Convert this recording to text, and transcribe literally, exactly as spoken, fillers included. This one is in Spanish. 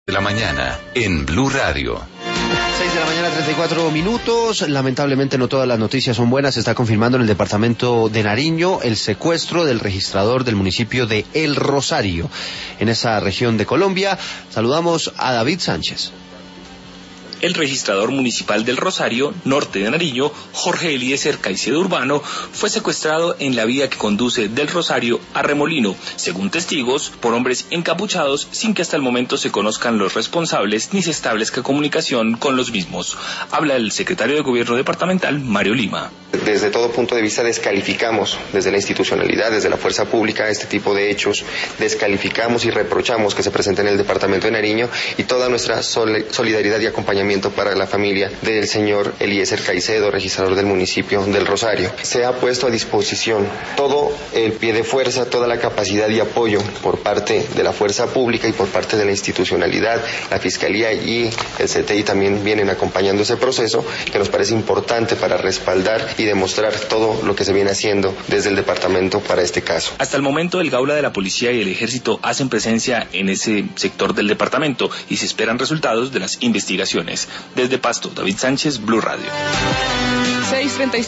De la mañana en Blue Radio. seis de la mañana, treinta y cuatro minutos. Lamentablemente no todas las noticias son buenas. Se está confirmando en el departamento de Nariño el secuestro del registrador del municipio de El Rosario, en esa región de Colombia. Saludamos a David Sánchez. El registrador municipal del Rosario, norte de Nariño, Jorge Eliezer Caicedo Urbano, fue secuestrado en la vía que conduce del Rosario a Remolino, según testigos, por hombres encapuchados, sin que hasta el momento se conozcan los responsables ni se establezca comunicación con los mismos. Habla el secretario de Gobierno departamental, Mario Lima. Desde todo punto de vista descalificamos, desde la institucionalidad, desde la fuerza pública, este tipo de hechos, descalificamos y reprochamos que se presenten en el departamento de Nariño, y toda nuestra sol- solidaridad y acompañamiento para la familia del señor Eliezer Caicedo, registrador del municipio del Rosario. Se ha puesto a disposición todo el pie de fuerza, toda la capacidad y apoyo por parte de la fuerza pública y por parte de la institucionalidad. La Fiscalía y el C T I también vienen acompañando ese proceso, que nos parece importante para respaldar y demostrar todo lo que se viene haciendo desde el departamento para este caso. Hasta el momento, el Gaula de la Policía y el Ejército hacen presencia en ese sector del departamento y se esperan resultados de las investigaciones. Desde Pasto, David Sánchez, Blue Radio. seis treinta y